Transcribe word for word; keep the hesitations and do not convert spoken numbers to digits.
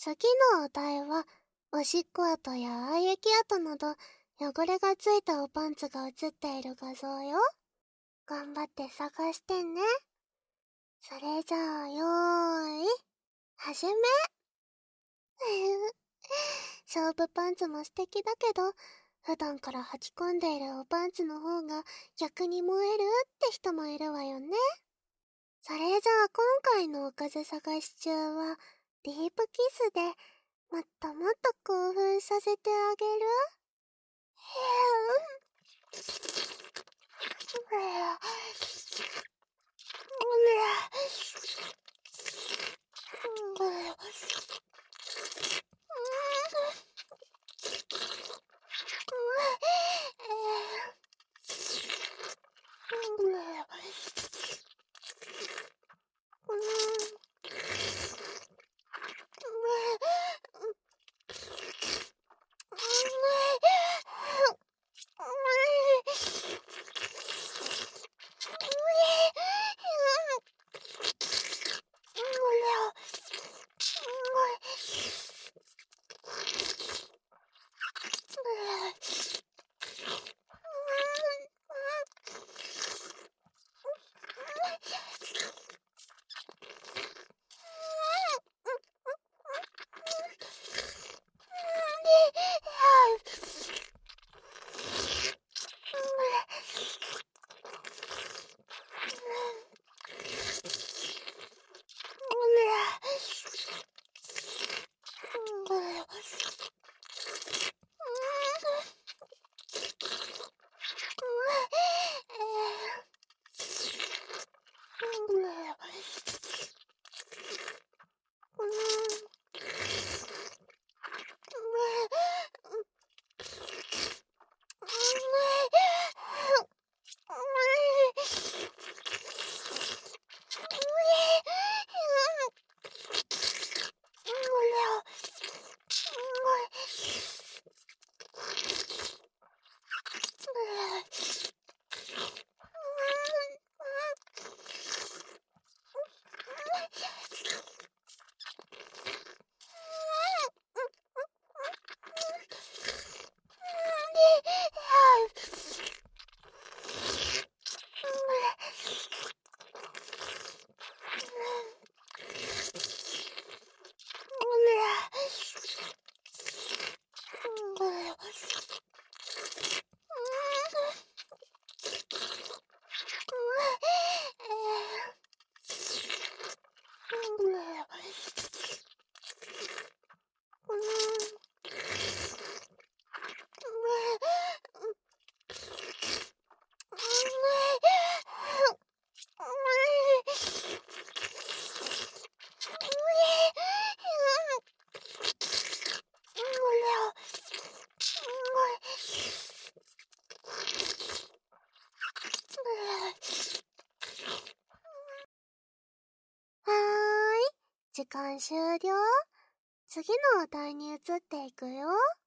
次のお題は、おしっこ跡や愛液跡など、汚れがついたおパンツが写っている画像よ。頑張って探してね。それじゃあ、よーい、始め。勝負パンツも素敵だけど、普段から履き込んでいるおパンツの方が逆に燃えるって人もいるわよね。それじゃあ今回のおかず探し中は、ディープキスでもっともっと興奮させてあげる。はーい、時間終了。次のお題に移っていくよ。